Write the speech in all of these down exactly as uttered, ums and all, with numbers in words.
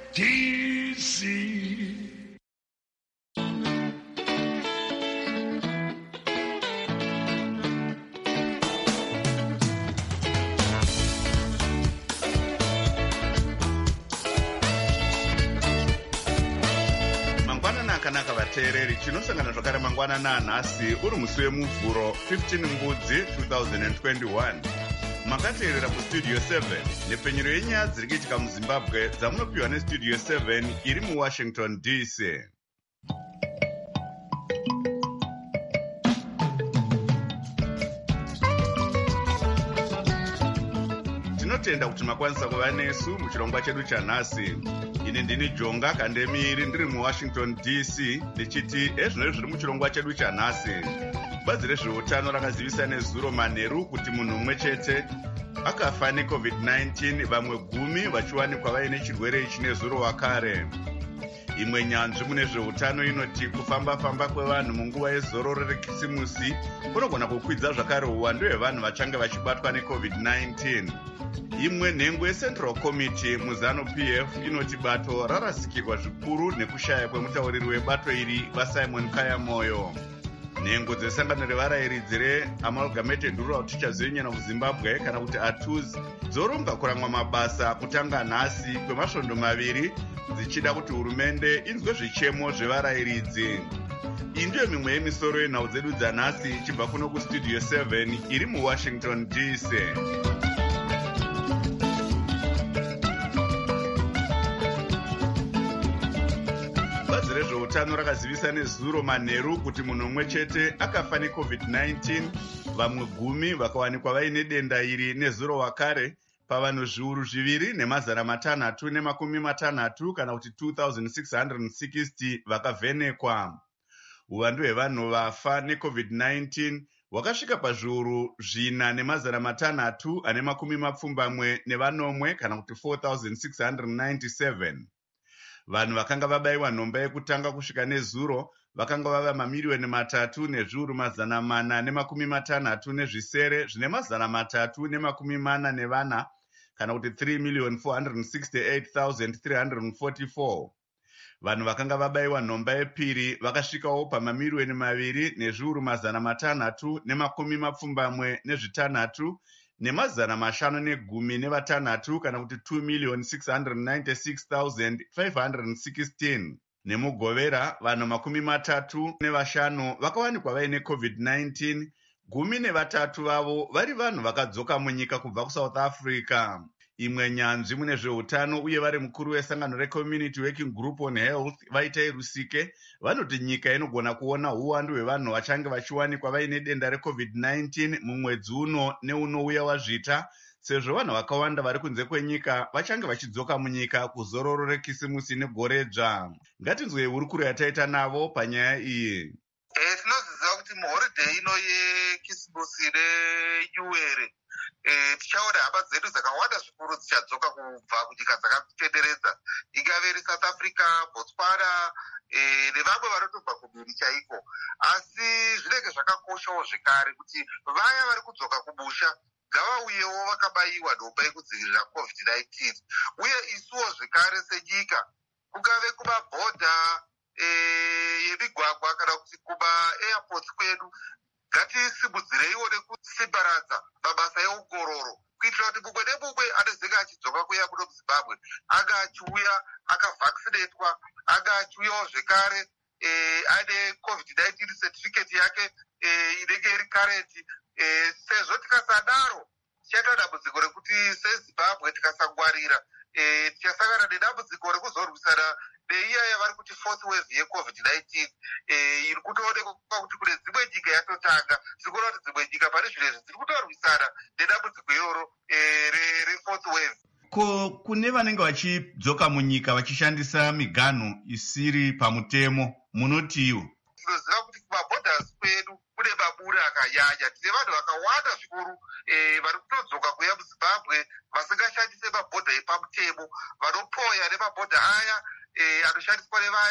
D C. Kanaka vateereri, chinosangana zvakare mangwanana nhasi uri musi wemuvhuro fifteen Mbudzi two thousand twenty-one. Makateerera kustudio seven nepfenyuro yenyaya dziri kuitika muZimbabwe dzamunopiwa nestudio seven iri muWashington D C. Tinotenda kuti makwanisa kuva nesu muchirongwa chedu chanhasi. Ini ndini Jonga Kandemiri ndiri muWashington D C ndichiti ezvino zviri muchirongwa chedu chanhasi. Bazi rezveutano rakazivisa nezuro manheru kuti munhu mumwe chete akafa necovid nineteen, vamwe gumi vachiwanikwa vaine chirwere ichi nezuro wakare. Imwe nyanzvi mune zveutano inoti kufamba-famba kwevanhu munguva yezororo rekisimusi kunogona kukwidza zvakare uwandu hwevanhu vachange vachibatwa necovid nineteen. Imwe nhengo yeCentral Committee muZanu-P F inoti bato rarasikirwa zvikuru nekushaya kwemutauriri webato iri vaSimon Kayamoyo. Nhengo dzesangano revarayiridzi reAmalgamated Rural Teachers Union of Zimbabwe kana kuti A T U Z dzoronga kuramwa mabasa kutanga nhasi kwemasvondo maviri dzichida kuti hurumende inzwe zvichemo zvevarayiridzi. Iyi ndiyo mimwe yemisoro yenhau dzedu dzanhasi ichibva kuno kustudio seven iri muWashington D C. Utano rakazivisa nezuro manheru kuti munhu mumwe chete akafa necovid nineteen, vamwe gumi vakawanikwa vaine denda iri nezuro wakare pavanhu zviuru zviviri nemazana matanhatu nemakumi matanhatu kana kuti two thousand six hundred sixty vakavhenekwa. Uwandu hwevanhu vafa necovid nineteen hwakasvika pazviuru zvina nemazana matanhatu ane makumi mapfumbamwe nevanomwe kana kuti four thousand six hundred ninety-seven. Vanhu vakanga vabayiwa nhomba yekutanga kusvika nezuro vakanga vava mamiriyoni matatu nezviuru mazana mana nemakumi matanhatu nezvisere zvine mazana matatu nemakumi mana nevana kana kuti three million four hundred sixty-eight thousand three hundred forty-four. Vanhu vakanga vabayiwa nhomba yepiri vakasvikawo pamamiriyoni maviri nezviuru mazana matanhatu nemakumi mapfumbamwe nezvitanhatu nemazana mashanu negumi nevatanhatu kana kuti two million six hundred ninety-six thousand five hundred sixteen. Nemugovera vanhu makumi matatu nevashanu vakawanikwa vaine covid nineteen, gumi nevatatu vavo vari vanhu vakadzoka munyika kubva kuSouth Africa. Imwe nyanzvi mune zveutano uye vari mukuru wesangano reCommunity Working Group on Health Vaitai Rusike vanoti nyika inogona kuona uwandu hwevanhu vachange vachiwanikwa vaine denda recovid nineteen mumwedzi uno neunouya wazvita, sezvo vanhu vakawanda vari kunze kwenyika vachange vachidzoka munyika kuzororo rekisimusi negoredzva. Ngatinzwei hurukuro yataita navo panyaya iyi. Tinoziva kuti muhorideyi ino yekisimusi neyuwere tichaona hama dzedu dzakawanda zvikuru dzichadzoka kubva kunyika dzakatitenderedza, ingave iri South Africa, Botswana nevamwe vanotobva kumhiri chaiko. Asi zvinenge zvakakoshawo zvekare kuti vaya vari kudzoka kumusha ngavauyewo vakabayiwa nhomba yekudzivirira covid nineteen. Uye isuwo zvekare senyika, kungave kumabhodha yemigwagwa kana kuti kuma-airports kwedu, ngatisimudzireiwo nekusimbaradza mabasa eongororo kuitira kuti mumwe nemumwe anezenge achidzoka kuya muno muZimbabwe anga achiuya akavhakisinetwa, anga achiuyawo zvekare ane covid nineteen certificate yake inenge iri kareti. Sezvo tikasadaro tichaita dambudziko rekuti seZimbabwe tikasangwarira tichasangana nedambudziko rekuzorwisana neiya yavari kuti fourth wave yecovid nineteen iri kutoonekwa kuti kune dzimwe nyika yatotanga. Tikuona kuti dzimwe nyika pane zvinezvi dziri kutorwisana nedambudziko iroro refourth wave. Ko kune vanenge vachidzoka munyika vachishandisa miganhu isiri pamutemo munotiwo? Tinoziva kuti kumabhodhasi kwedu kune mabura akanyanya. Tine vanhu vakawanda zvikuru vari kutodzoka kuya muZimbabwe vasingashandise mabhodha epamutemo, vanopoya nemabhodha aya anoshandiswa nevaya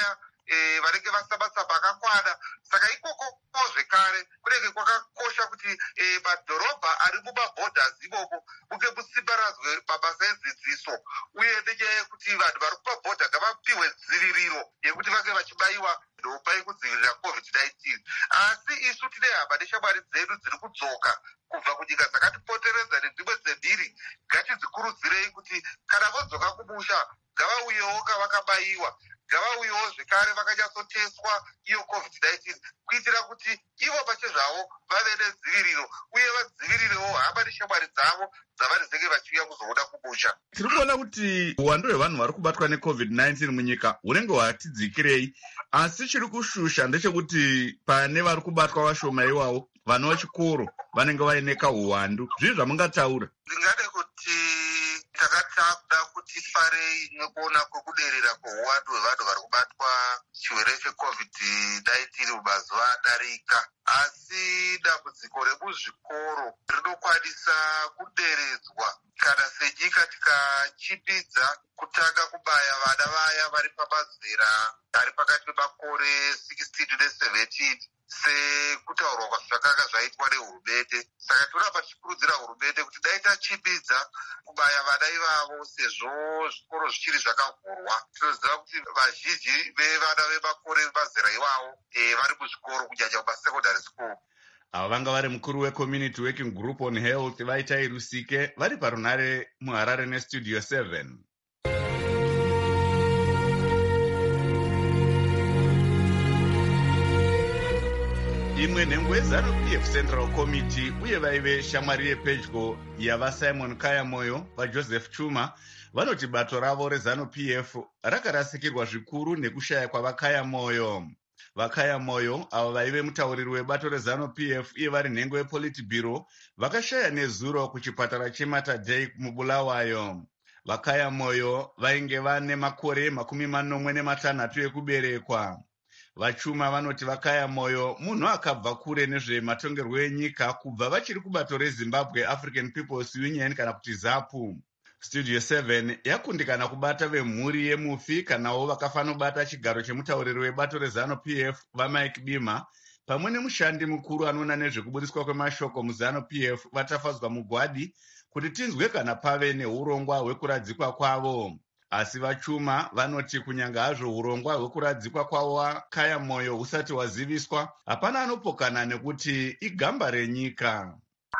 eh, vanenge vasina matsamba akakwana. Saka ikoko zvekare kunenge kwakakosha kuti eh, madhorobha ari mumabhodhas imomo kunge musimbaradzwe mabasa edzidziso, uye nenyaya yekuti vanhu vari kumabhodha ngavapiwe dziviriro yekuti vange vachibaiwa ndomba yekudzivirira covid nineteen. Asi isu tine hama neshamwari dzedu dziri kudzoka kubva kunyika dzakatipoteredza nedzimwe dzemhiri, ngatidzikurudzirei kuti kana vodzoka kumusha ngavauyewo kavakabaiwa, ngavauyewo zvekare vakanyatsoteswa iyo covid nineteen, kuitira kuti ivo pachezvavo vave nedziviriro uye vadzivirirewo hama neshamwari dzavo dzavanenge vachiuya kuzoona kumusha. Tiri kuona kuti uwandu hwevanhu vari kubatwa necovid nineteen munyika hunenge hwati dzikirei, asi chiri kushusha ndechekuti pane vari kubatwa vashoma iwavo, vana vechikoro vanenge vaine kauwandu. Zvii zvamungataura? Ndingade kuti takatakuda kuti farei nekuona kwekuderera kweuwandu hwevanhu vari kubatwa chirwere checovid nineteen mumazuva adarika, asi dambudziko remuzvikoro rinokwanisa kuderedzwa kana senyika tikachipidza kutanga kubaya vana vaya vari pamazera ari pakati pemakore sixteen neseventeen sekutaurwa kwazvakanga zvaitwa nehurumende. Saka tinoramba tichikurudzira hurumende kuti dai tachipidza kubaya vana ivavo sezvo zvikoro zvichiri zvakavhurwa. Tinoziva kuti vazhinji vevana vemakore mazera iwavo e, vari muzvikoro kunyanya kumasecondary school. Ava vanga vari mukuru wecommunity working group on health vaitai Rusike vari parunare muHarare nestudio seven. Imwe nhengo yeZANU-P F Central Committee uye vaive shamwari yepedyo yavaSimon Kayamoyo vaJoseph Chuma vanoti bato ravo reZANU-P F rakarasikirwa zvikuru nekushaya kwavakayamoyo. Vakayamoyo avo vaive mutauriri webato reZANU-P F uye vari nhengo yePolitburo vakashaya nezuro kuchipatara cheMaterdei muBulawayo. Vakayamoyo vainge vane makore makumi manomwe nematanhatu ekuberekwa. Vachuma vanoti Vakayamoyo munhu akabva kure nezvematongerwo enyika kubva vachiri kubato reZimbabwe African People's Union kana kuti ZAPU. Studio seven yakundikana kubata vemhuri yemufi kanawo vakafanobata chigaro chemutauriri webato reZANU-P F vaMike Bima pamwe nemushandi mukuru anoona nezvekubudiswa kwemashoko muZANU-P F vatafadzwa mugwadi kuti tinzwe kana pave neurongwa hwekuradzikwa kwavo. Asi vachuma vanoti kunyanga hazvo urongwa hwekuradzikwa kwavo Kayamoyo husati hwaziviswa, hapana anopokana nekuti igamba renyika.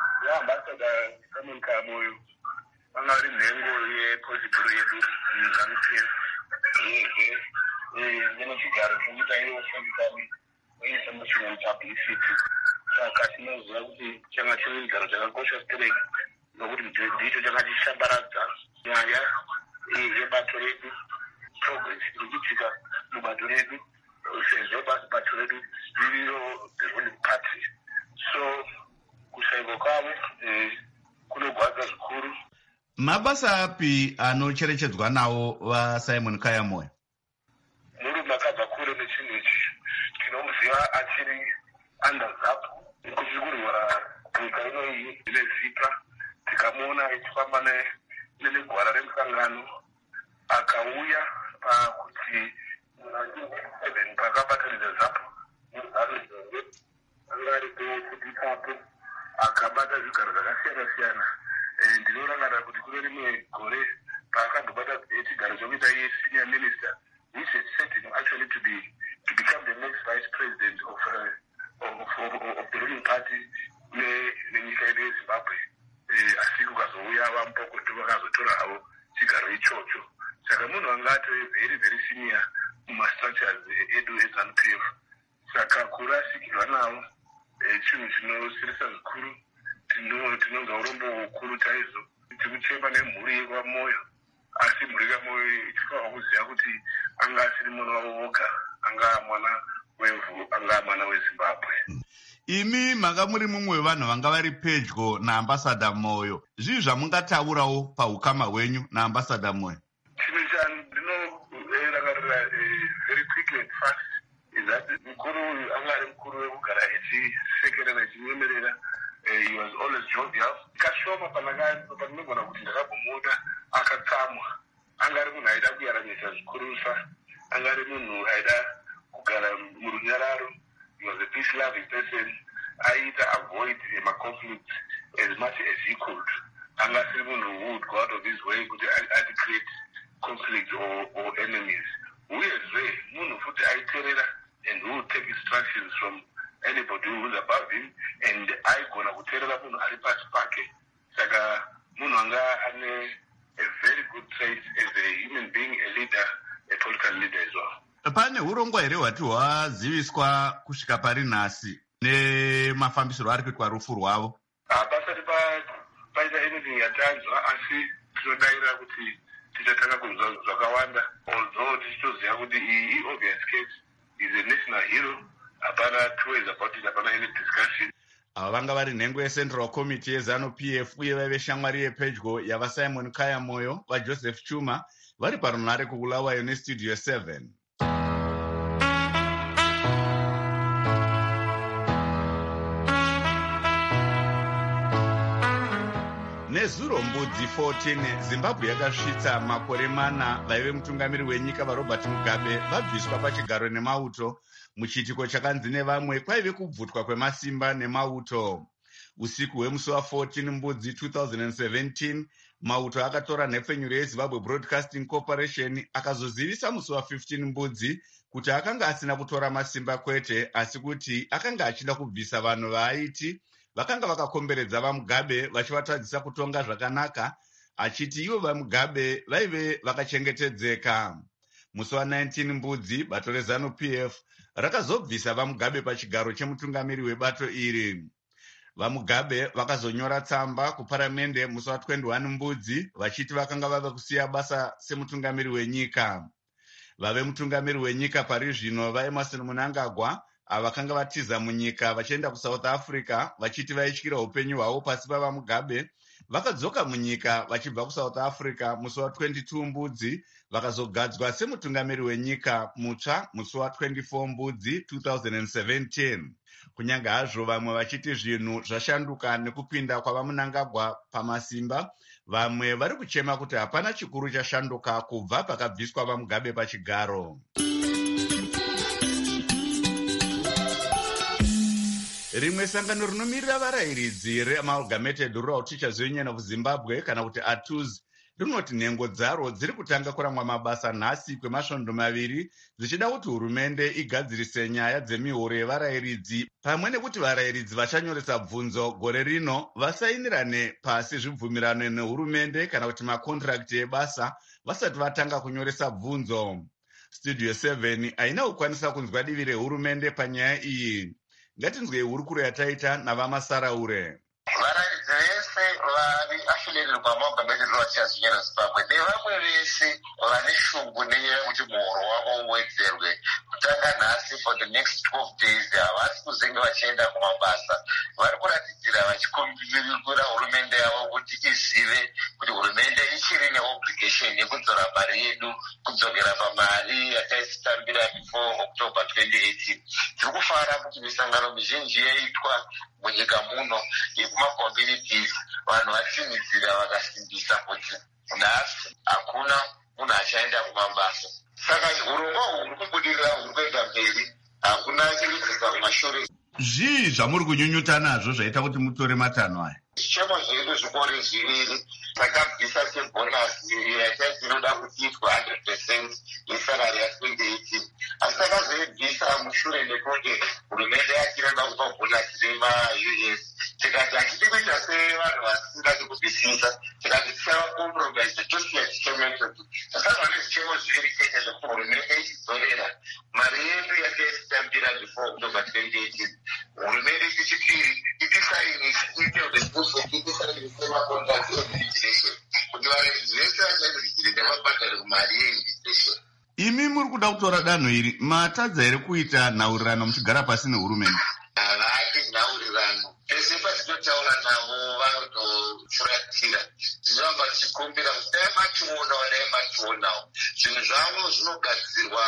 Kayamoyo anga ari nhengo yePolitburo yedu muZANU-P F uyehe nechigaro chokuita iwo sendikani uyehe muchiwo publicity. Saka tinoziva kuti changa chiri chigaro chakakosha straight nokuti ndicho chakatishambaradza nyaya yebato redu, progress irichiitika mubato redu sezvo bato redu ririro the ruling party. So kushayikwa kwavo kunogwadza zvikuru. Mabasa api anocherechedzwa nawo vaSimon Kayamoyo? Murume akabva kure nechinhu ichi, tinomuziva achiri under ZAPU kuchikurwara nyika inoyi neZIPRA. Tikamuona achifamba negwara remusangano akauya pakuti seven pakabatanidza ZAPU anga aripo kuti ipapo akabata zvigaro zvakasiyana siyana. Ndinorangarira kuti kune rimwe gore paakambobata chigaro chokuita iye senior minister, which is certain actually to be to become the next vice president of uh, of, of, of the ruling party nenyika yedu yeZimbabwe. Asi kukazouya vamupokoto vakazotora havo chigaro ichocho. Saka munhu anga atove very very senior mumastructures edu eZANU-P F. Saka kurasikirwa navo chinhu chinosirisa zvikuru. Tinonga urombo hukuru chaizvo. Tikuchema nemhuri yekwaMoyo, asi mhuri yekwaMoyo ichifanira kuziva kuti anga asiri mwana wavo voga, anga mwana wevhu, anga mwana weZimbabwe. Imi manga muri mumwe wevanhu vanga vari pedyo naambassador Moyo. Zvii zvamungataurawo paukama hwenyu naambassador Moyo? Chinhu chandinorangarira very quickly and fast is that mukuru anga ari mukuru wekugara echisekerera echinyemerera. He was always jovial. Kashoma panogona kuti ndakabhomuda akatsamwa. Anga ari munhu aida kuyaramisa zvikurusa. Anga ari munhu aida akagara murunyararo. He was a peace-loving person. Aita avoid my conflicts as much as he could. Unless even who would go out of his way to create conflict or, or enemies. We as well, Munu Futi Aiterera, and who would take instructions from anybody who is above him, and I gonna Uterera Munu Aripas Pake. Saga Munanga and a very good trait as a human being, a leader, a political leader as well. Pane urongwa here wati waziviswa kusvika pari nhasi nemafambisiro ari kuitwa rufu rwavo. Pasati paita anything yatanzwa asi tinodayira kuti tichatanga kunzwa zvakawanda, although tichitoziva kuti iyi obvious case is a national hero. Hapana two ways about it, hapana any discussion. Ava vanga vari nhengo yeCentral Committee yeZanu P F uye vaive shamwari yepedyo yavaSimon Kaya Moyo vaJoseph Chuma vari parunhare kuBulawayo neStudio seven. Nezuro mbudzi fourteen Zimbabwe yakasvitsa makore mana vaive mutungamiri wenyika vaRobert Mugabe vabviswa pachigaro nemauto muchiitiko chakanzi nevamwe kwaive kubvutwa kwemasimba nemauto. Usiku hwemusi wa14 mbudzi two thousand seventeen mauto akatora nhepfenyuro yeZimbabwe Broadcasting Corporation akazozivisa musi wa15 mbudzi kuti akanga asina kutora masimba kwete asi kuti akanga achida kubvisa vanhu vaaiti vakanga vakakomberedza vaMugabe vachivatadzisa kutonga zvakanaka, achiti ivo vaMugabe vaive vakachengetedzeka. Musi wa19 mbudzi bato reZanu P F rakazobvisa vaMugabe pachigaro chemutungamiri webato iri. VaMugabe vakazonyora tsamba kuparamende musi wa21 mbudzi vachiti vakanga vava kusiya basa semutungamiri wenyika. Vave mutungamiri wenyika pari zvino vaEmerson Mnangagwa vakanga vatiza munyika vachienda kuSouth Africa vachiti vaityira upenyu hwavo pasi pavaMugabe vakadzoka munyika vachibva kuSouth Africa musi wa22 mbudzi vakazogadzwa semutungamiri wenyika mutsva musi wa24 mbudzi two thousand seventeen. Kunyange hazvo vamwe vachiti zvinhu zvashanduka nekupinda kwavaMnangagwa pamasimba, vamwe vari kuchema kuti hapana chikuru chashanduka kubva pakabviswa vaMugabe pachigaro. Rimwe sangano rinomirira varayiridzi reAmalgamated Rural Teachers Union of Zimbabwe kana kuti A T U Z rinoti nhengo dzaro dziri kutanga kuramwa mabasa nhasi kwemasvondo maviri dzichida kuti hurumende igadzirise nyaya dzemihoro yevarayiridzi pamwe nekuti varayiridzi vachanyoresa bvunzo gore rino vasainirane pasi zvibvumirano nehurumende kana kuti makondirakiti ebasa vasati vatanga kunyoresa bvunzo. Studio seven haina kukwanisa kunzwa divi rehurumende panyaya iyi. Ngatinzwe hurukuro yataita navaMasaraure. Varayiridzi vese vari affiliated kwaAmalgamated Rural Teachers Union of Zimbabwe nevamwe vese vane shungu nenyaya yekuti muhoro wavo uwedzerwe kutanga nhasi for the next twelve days havasi kuzenge vachienda kumabasa. Vari kuratidzira vachikumbirira hurumende yavo kuti izive kuti hurumende ichiri neobligation yekudzora mari yedu kudzokera pamari yataisitambira before October twenty eighteen. Tiri kufara kuti misangano mizhinji yaitwa munyika muno yekumaCommunities vanhu vachinidzira vakasimbisa kuti nhasi hakuna munhu achaenda kumabasa. Saka urongwa uhu huri kubudirira huri kuenda mberi, hakuna chiridzisa kumashure. Zvii zvamuri kunyunyuta nazvo zvaita kuti mutore matanho aya? Zvichemo zvedu zvikore zviviri takabvisa sebhonasi yataiti inoda kuitwa one hundred percent yesalari ya twenty eighteen. Asi takazoibvisa mushure mekunge hurumende yacho inoda kupa bhonasi rema-U S. Tikati hachidi kuita sevanhu vasingadi kubvisisa, tikati tichava compromise tosiya chichemo ichocho. Tasanzwa nezvichemo zviviri chete zvekuti hurumende ichidzorera mari yedu yataisitambira before October twenty eighteen. Hurumende chechipiri itisaini iite itisaini semakontrakt einvigilation kuti varevidzi vese vachainvigile nevabhadhari kumari yeinvigilation. Imi muri kuda kutora danho iri, matadza here kuita nhaurirano muchigara pasi nehurumende? Havadi nhaurirano, pese patinotaura navo vanotofuratira. Tinoramba tichikumbira kuti dai matiunawo dai matiunawo. Zvinhu zvavo zvinogadzirwa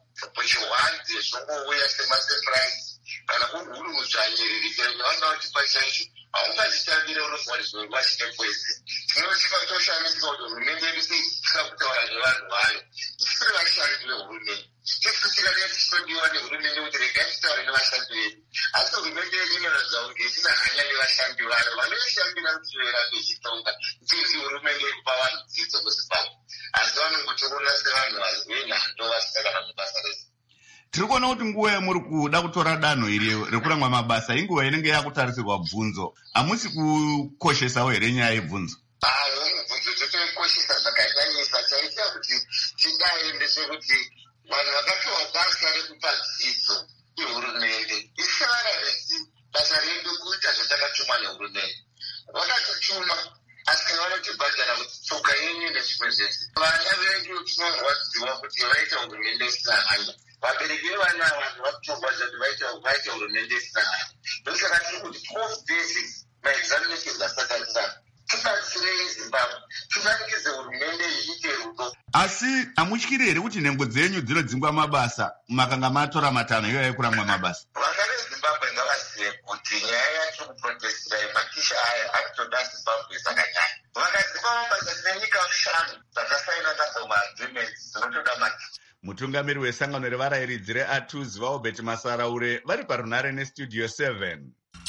pachiwanze zvongouya semasurprise kana kuri mudzvanyiriri chero kuti pachaicho haungazvitambire unoziva kuti zvinhu vashike kwese. Tinochika toshamisika kuti hurumende yedu seisika kutaura nevanhu vayo isiri vashandi vehurumende. tisu tinenge tichitodiwa nehurumende kuti regai titaure nevashandi vedu, asi hurumende yedu inoratidza kunge isina hanya nevashandi vayo vanoishambira kuti verambe ichitonga ichizi hurumende yekupa vanhu dzidzo muzimbabwe, asi vanongotoona sevanhu vazwe nhando vasina kana mubasa rese. Tiri kuona kuti nguva yamuri kuda kutora danho iri rekuramwa mabasa inguva inenge yakutarisirwa bvunzo. Hamusi kukoshesawo here nyaya yebvunzo? Hayi, bvunzo totoikoshesa zvakanyanyisa. Chaita kuti tidai ndechekuti vanhu vakapiwa basa rekupa dzidzo ihurumende isararisi basa redu kuita zvatakatumwa nehurumende. Vakatituma asi kana vanotibhadhara kuti tsoka yenyu nezvimwe zvese. Vana vedu tinorwadziwa kuti vaita hurumende isina hanya. Vabereki vevana vanhu vakutongwadza kuti vaite hurumende isina hanya. Ndosaka tiri kuti post basics maexaminations asatadzana. Tibatsirei Zimbabwe, timanikidze hurumende iite rudo. Asi hamutyiri here kuti nhengo dzenyu dzinodzingwa mabasa makanga matora matanho iyoyo ekuramwa mabasa? Vana veZimbabwe ngavazive kuti nyaya yacho kuprotestira yematisha aya akutoda Zimbabwe sakanyanya. Vakadzingwa mabasa tine nyika shanu dzakasaina nadzo maagreements dzinotoda maticha. Mutungamiri wesangano revarayiridzi reATUZ vaObert Masaraure vari parunare nestudio seven.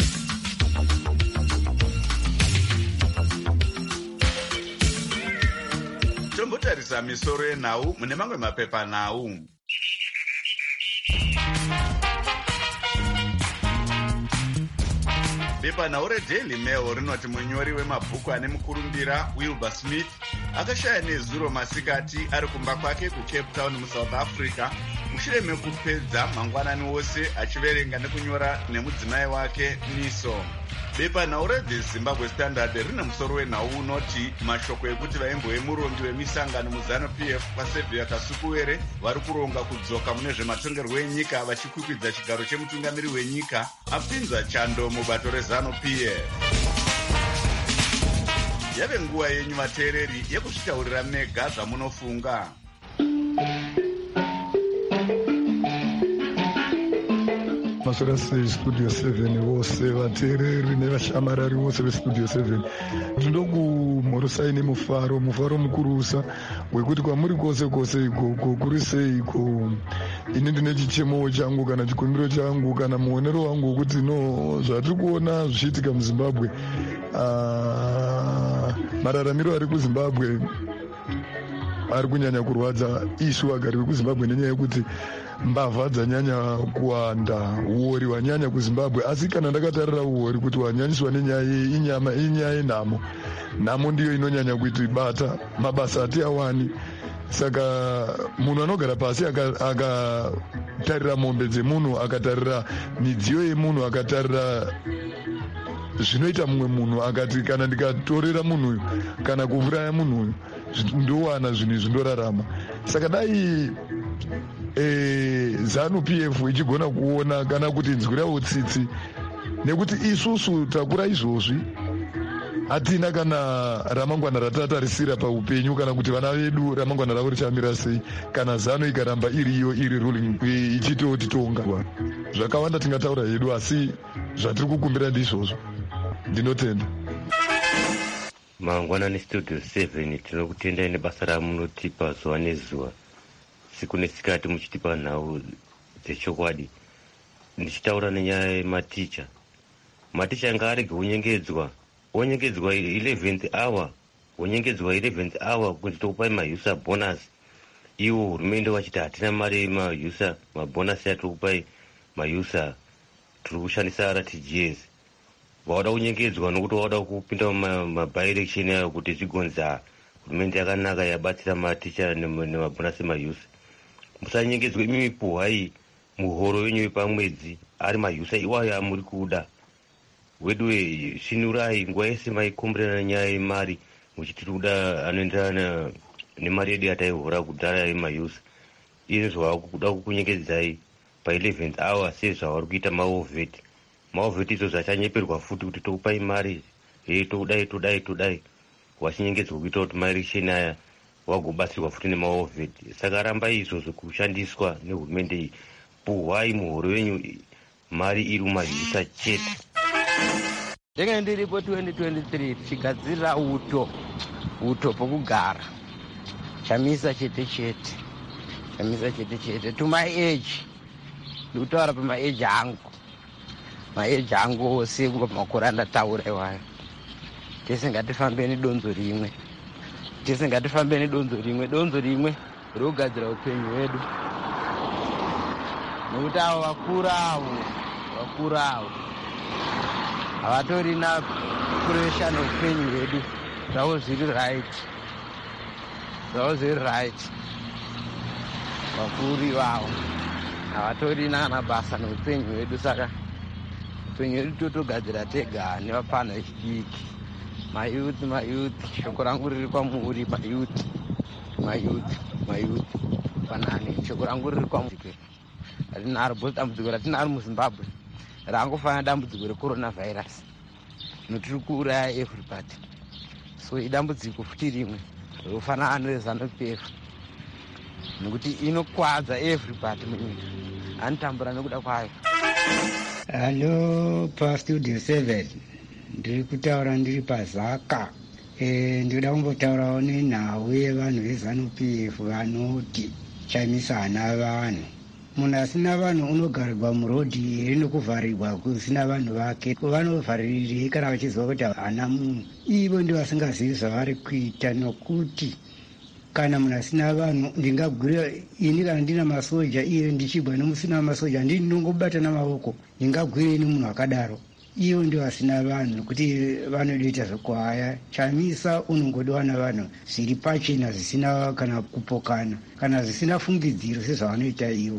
Tombotarisa misoro yenhau mune mamwe mapepa nhau. Bepanhau reDaily Mail rinoti munyori wemabhuku ane mukurumbira Wilbur Smith akashaya nezuro masikati ari kumba kwake kuCape Town muSouth Africa mushure mekupedza mangwanani wose achiverenga nekunyora nemudzimai wake Niso. Bepanhau reThe Zimbabwe Standard rine musoro wenhau unoti mashoko ekuti vaimbo vemurongi wemisangano muZanu-P F kwaSevia Kasukuwere vari kuronga kudzoka mune zvematongerwo enyika vachikwikwidza chigaro chemutungamiri wenyika apinza chando mubato reZanu-P F. Yave nguva yenyu vateereri yekuzvitaurira mega zvamunofunga. Masorasi Studio seven vose vateereri nevashamarari vose veStudio seven tinokumhorosai nemufaro mufaro mukurusa wekuti kwamuri kwose kwose ikoko kuri sei iko ini ndine chichemo changu kana chikumbiro changu kana muonero wangu wekuti no zvatiri kuona zvichiitika muZimbabwe mararamiro ari kuZimbabwe ari kunyanya kurwadza isu vagari vekuZimbabwe nenyaya yekuti mbavha dzanyanya kuwanda, uori wanyanya kuZimbabwe. Asi kana ndakatarira uori kuti wanyanyiswa nenyaya inyama inyaya yenhamo, nhamo ndiyo inonyanya kuti bata mabasa ati awani. Saka munhu anogara pasi akatarira mombe dzemunhu, akatarira midziyo yemunhu, akatarira zvinoita mumwe munhu, akati kana ndikatorera munhu uyu kana kuuraya munhu uyu ndowana zvinhu zvindorarama. Saka dai E, Zanu-P F ichigona kuona kana kuti nzwi rawo tsitsi, nekuti isusu takura izvozvi hatina kana ramangwana ratatarisira paupenyu kana kuti vana vedu ramangwana ravo richamira sei kana Zanu ikaramba iriyo iri ruling ichitotitonga. Zvakawanda tingataura hedu asi zvatiri kukumbira ndizvozvo. Ndinotenda. Mangwanani Studio seven tinokutendai nebasa ramunotipa zuva nezuva, siku nesikati muchitipa nhau dzechokwadi. Ndichitaura nenyaya yematicha. Maticha anga arege kunyengedzwa, onyengedzwa eleventh hour, onyengedzwa eleventh hour kuti tokupai maUSA bonus. Iwo hurumende wachiti hatina mari yemaUSA, mabonus yatokupai maUSA, tiri kushandisa R T G S. Vauda kunyengedzwa nokuti vauda kupinda mumabairection yayo kuti zvigonza hurumende yakanaka yabatsira maticha nemabonus emaUSA. Musanyengedzwe imi mipuhai muhoro wenyu wepamwedzi ari maUSA iwayo amuri kuda. Wedwe svinurai nguva yese maikumbirana nenyaya yemari muchiti kuda anoenderana nemari yedu yataihora kudhara yemaUSA. Izvi zvavakuda kukunyengedzai pa11th hour sezvavari kuita maovheti. Maovheti izvo zvachanyeperwa futi kuti tokupai mari hei todai todai todai. Wachinyengedzwa kuita kuti maelection aya wagobatsirwa futi nemaovheti. Saka rambai izvozvo kushandiswa nehurumende iyi. Puhwai muhoro wenyu mari iri mumaUSA chete. Ndenge ndiripo twenty twenty-three tichigadzirira uto uto pokugara chamisa chete chete. Chamisa chete chete to my age. Ndikutaura pama age angu. My age angu ose makore andataura iwayo. Tese ngatifambeni donzo rimwe. Tese ngatifambeni donzo rimwe. Donzo rimwe rogadzira upenyu hwedu. Nokuti avo vakuru avo vakuru avo havatori na puresha neupenyu hwedu. Zvavo zviri right. Zvavo zviri right. Vakuru ivavo havatori nana basa neupenyu hwedu, saka upenyu hwedu totogadzira tega nevapana vechidiki. Mayuthi mayuthi, shoko rangu riri kwamuri mayuthi mayuthi mayuthi panani. Shoko rangu riri kwamuri rinaro bhozi dambudziko ratinaro muZimbabwe rangofanira dambudziko recoronavirus. Notiri kuuraya everybody. So idambudziko futi rimwe rofanana neZANU P F nokuti inokwadza everybody munyika. Anotambura nekuda kwayo. Hello, paStudio seven. Ndiri kutaura ndiri paZaka. Eh, ndinoda kumbotaurawo nenhau yevanhu veZANU P F vanoti chamisana vanhu. Munhu asina vanhu unogarirwa murodhi here nekuvharirwa kusina vanhu vake. Vanovharirei kana vachiziva kuti hana munhu? Ivo ndio vasingazivi zvavari kuita, nokuti kana munhu asina vanhu ndingagwira ini kana ndina masoja iye ndichibva nemusina masoja ndinongobata namaoko ndingagwireni munhu akadaro. Ivo ndio vasina vanhu nokuti vanodoita zvokuhaya. Chamisa unongodiwa navanhu zviri pachena zvisina kana kupokana kana zvisina fungidziro sezvavanoita ivo.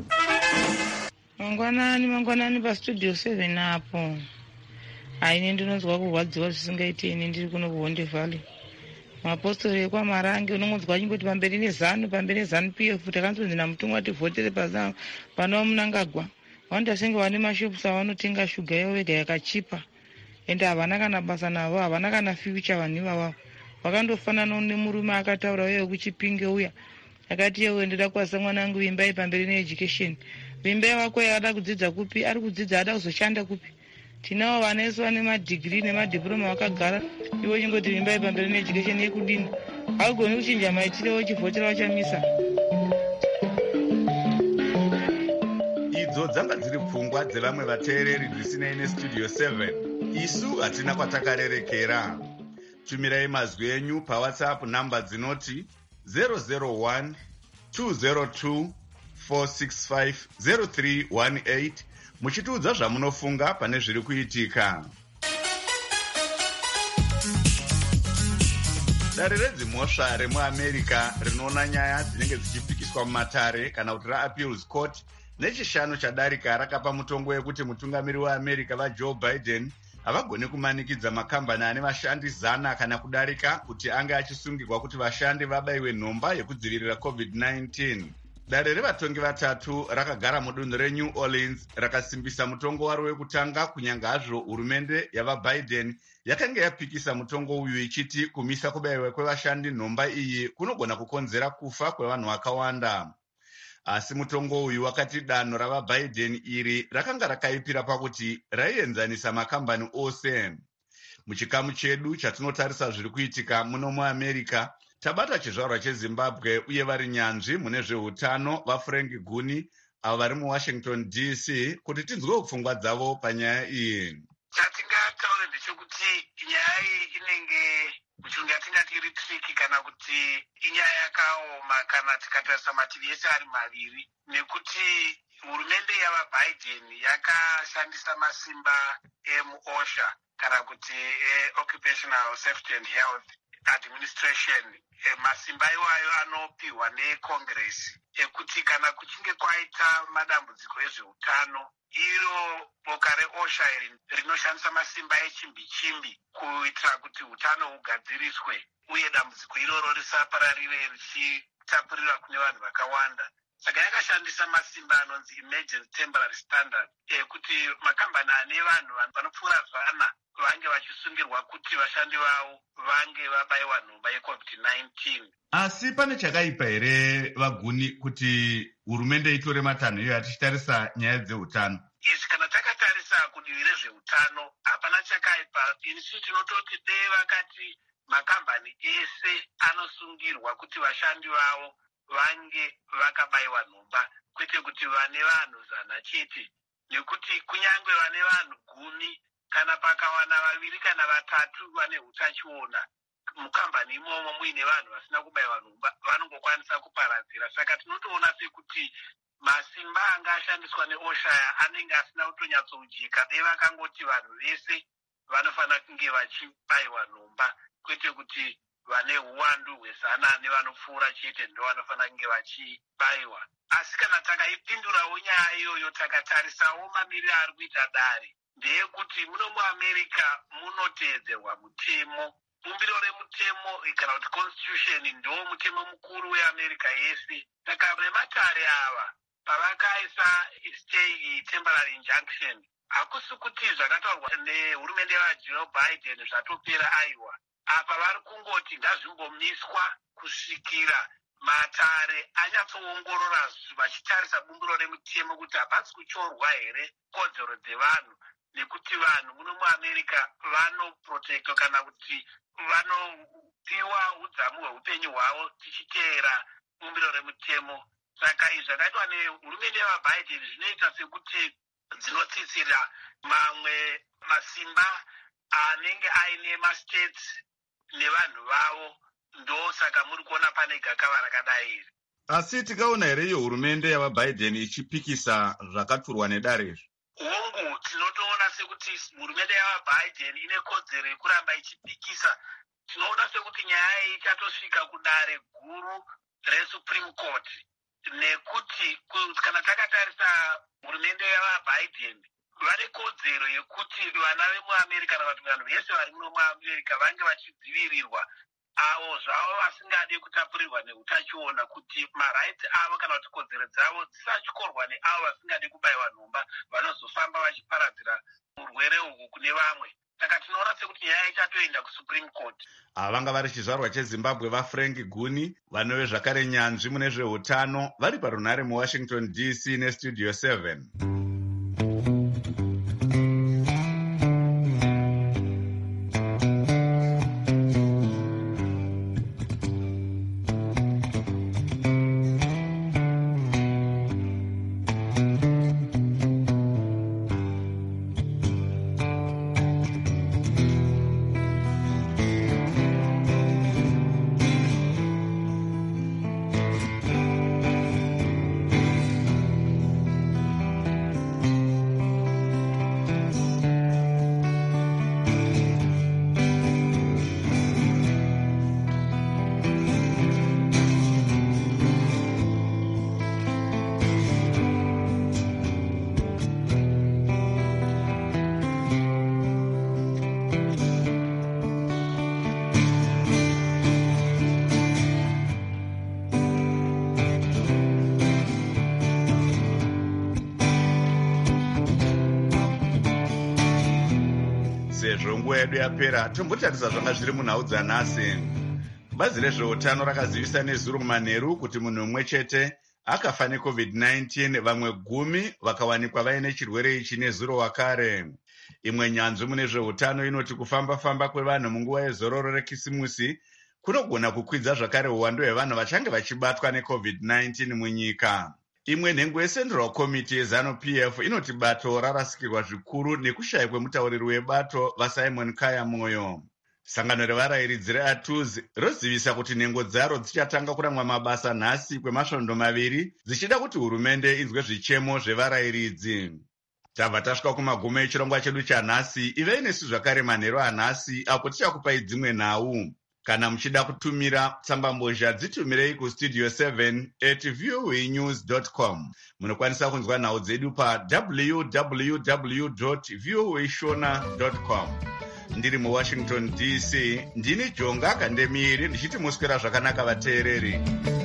Mangwanani mangwanani paStudio seven apo. Aine ndinonzwa kurwadziwa zvisingaiti ini ndiri kuno kuHonde Valley. Mapostori ekwaMarange unongonzwa chimboti pamberi neZANU pamberi neZANU P F takanzonzi namutumwa tivhotere pazano pano Mnangagwa. Wanda senge vane mashopusa vanotenga shuga yavo vega yakachipa. Ende havana kana basa navo, havana kana future vanhu ivavo. Vakandofanana nemurume akataura uye kuChipinge uya. Akati yewe ndida kuwasa mwanangu imbai pamberi needucation. Imbai wako yada kudzidza kupi? Ari kudzidza ada kuzoshanda kupi? Tinavo vana vesu vane madegree nemadiploma vakagara. Ivo chingoti imbai pamberi needucation yekudini. Haugoni kuchinja maitiro chivhotera wachamisa. Idzo dzanga dziri pfungwa dzevamwe vateereri dzisinei neStudio seven. Isu hatina kwatakarerekera. Tumirai mazwi enyu paWhatsApp namba dzinoti zero zero one two zero two four six five zero three one eight muchitiudza zvamunofunga pane zviri kuitika. Dare redzimhosva remuAmerica rinoona nyaya dzinenge dzichipikiswa mumatare kana kuti raAppeals Court nechishanu chadarika rakapa mutongo wekuti mutungamiri weAmerica vaJoe Biden havagoni kumanikidza makambani ane vashandi zana kana kudarika kuti ange achisungirwa kuti vashandi vabayiwe nhomba yekudzivirira covid nineteen. Dare revatongi vatatu rakagara mudunhu reNew Orleans rakasimbisa mutongo waro wekutanga kunyanga hazvo hurumende yavaBiden yakanga yapikisa mutongo uyu ichiti kumisa kubayiwa kwevashandi nhomba iyi kunogona kukonzera kufa kwevanhu vakawanda. Asi mutongo uyu wakati danho ravaBiden iri rakanga rakaipira pakuti raienzanisa makambani ose. Muchikamu chedu chatinotarisa zviri kuitika muno muAmerica, tabata chizvarwa cheZimbabwe uye vari nyanzvi mune zveutano vaFrank Guni avo vari muWashington D C kuti tinzwe pfungwa dzavo panyaya iyi. Chatingataura ndechekuti nyaya iyi inenge kuchunga tingati iri triki kana kuti inyaya yakaoma kana tikatarisa mativi ese ari maviri, nekuti hurumende yavaBiden yakashandisa masimba emuOSHA kana kuti Occupational Safety and Health Administration. Masimba iwayo anopiwa neCongress ekuti kana kuchinge kwaita madambudziko ezveutano, iro boka reOSHA rinoshandisa masimba echimbi chimbi kuitira kuti utano hugadziriswe uye dambudziko iroro risapararire richitapurira kune vanhu vakawanda. Saka yakashandisa masimba anonzi emergency temporary standard ekuti makambani ane vanhu vanopfuura zana vange vachisungirwa kuti vashandi vavo vange vabayiwa nhomba yecovid nineteen. Asi pane chakaipa here vaguni kuti hurumende itore matanho iyo atichitarisa nyaya dzeutano? Izvi kana takatarisa kudivi rezveutano hapana chakaipa. Inisu tinototi dei vakati makambani ese anosungirwa kuti vashandi vavo vange vakabayiwa nhomba, kwete kuti vane vanhu zana chete, nekuti kunyange vane vanhu gumi kana pakawana vaviri kana vatatu vane utachiona mukambani imomo muine vanhu vasina kubayiwa nhomba, vanongokwanisa kuparadzira. Saka tinotoona sekuti masimba anga ashandiswa neoshaya anenge asina kutonyatsoujika, dei vakangoti vanhu vese vanofanira kunge vachibayiwa nhomba, kwete kuti vane uwandu hwezana nevanopfuura chete ndo vanofanira kunge vachibayiwa. Asi kana takaipindurawo nyaya iyoyo takatarisawo mamiriro ari kuita dare, ndeyekuti muno muamerica munoteedzerwa mutemo. Bumbiro remutemo kana kuti constitution ndo mutemo mukuru weamerica yese. Saka vematare ava pavakaisa stay temporary injunction, hakusi kuti zvakataurwa nehurumende yaJoe Biden zvatopera aiwa. Apa vari kungoti ngazvimbomiswa kusvikira matare anyatsoongorora vachitarisa bumbiro remutemo kuti hapasi kuchorwa here kodzero dzevanhu, nekuti vanhu muno muamerica vanoprotektwa kana kuti vanopiwa udzamu hweupenyu hwavo tichiteera bumbiro remutemo. Saka izvi zvakaitwa nehurumende yavaBiden zvinoita sekuti dzinotsitsira mamwe masimba anenge aine mastates nevanhu vavo, ndo saka muri kuona pane gakava rakadai iri. Asi tikaona here iyo hurumende yavaBiden ichipikisa zvakaturwa nedare izvi? Hongu, tinotoona sekuti hurumende yavaBiden ine kodzero yekuramba ichipikisa. Tinoona sekuti nyaya iyi ichatosvika kudare guru reSupreme Court, nekuti kana takatarisa hurumende yavaBiden vane kodzero yekuti vana vemuamerica kana kuti vanhu vese vari muno muamerica vange vachidzivirirwa, avo zvavo vasingade kutapurirwa neutachiona, kuti marights avo kana kuti kodzero dzavo dzisatyorwa neavo vasingade kubayiwa nhomba vanozofamba vachiparadzira urwere uhu kune vamwe. Saka tinoona sekuti nyaya ichatoenda kuSupreme Court. Ava vanga vari chizvarwa cheZimbabwe vaFrank Guni, vanove zvakare nyanzvi mune zveutano, vari parunhare muWashington D C neStudio seven. Sezvo nguva yedu yapera, tombotarisa zvanga zviri munhau dzanhasi. Bazi rezveutano rakazivisa nezuro kumanheru kuti munhu umwe chete akafa neCovid nineteen, vamwe gumi vakawanikwa vaine chirwere ichi nezuro wakare. Imwe nyanzvi mune zveutano inoti kufamba-famba kwevanhu munguva yezororo rekisimusi kunogona kukwidza zvakare uwandu hwevanhu vachange vachibatwa neCovid nineteen munyika. Imwe nhengo yeCentral Committee yeZanu-P F inoti bato rarasikirwa zvikuru nekushaya kwemutauriri webato vaSimon Kaya Moyo. Sangano revarayiridzi reATUZ rozivisa kuti nhengo dzaro dzichatanga kuramwa mabasa nhasi kwemasvondo maviri dzichida kuti hurumende inzwe zvichemo zvevarayiridzi. Tabva tasvika kumagumo echirongwa chedu chanhasi. Ivei nesu zvakare manheru anhasi apo tichakupai dzimwe nhau. Kana muchida kutumira tsambambozha dzitumirei kustudio seven at voanews dot com. Munokwanisa kunzwa nhau dzedu pa w w w dot voashona dot com. Ndiri muWashington D C, ndini Jonga Kandemiri ndichiti muswera zvakanaka vateereri.